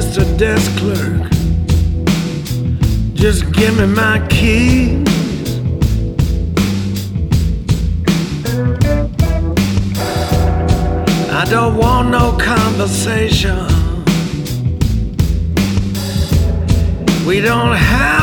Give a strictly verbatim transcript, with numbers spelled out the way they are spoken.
Mister Desk Clerk, just give me my keys. I don't want no conversation. We don't have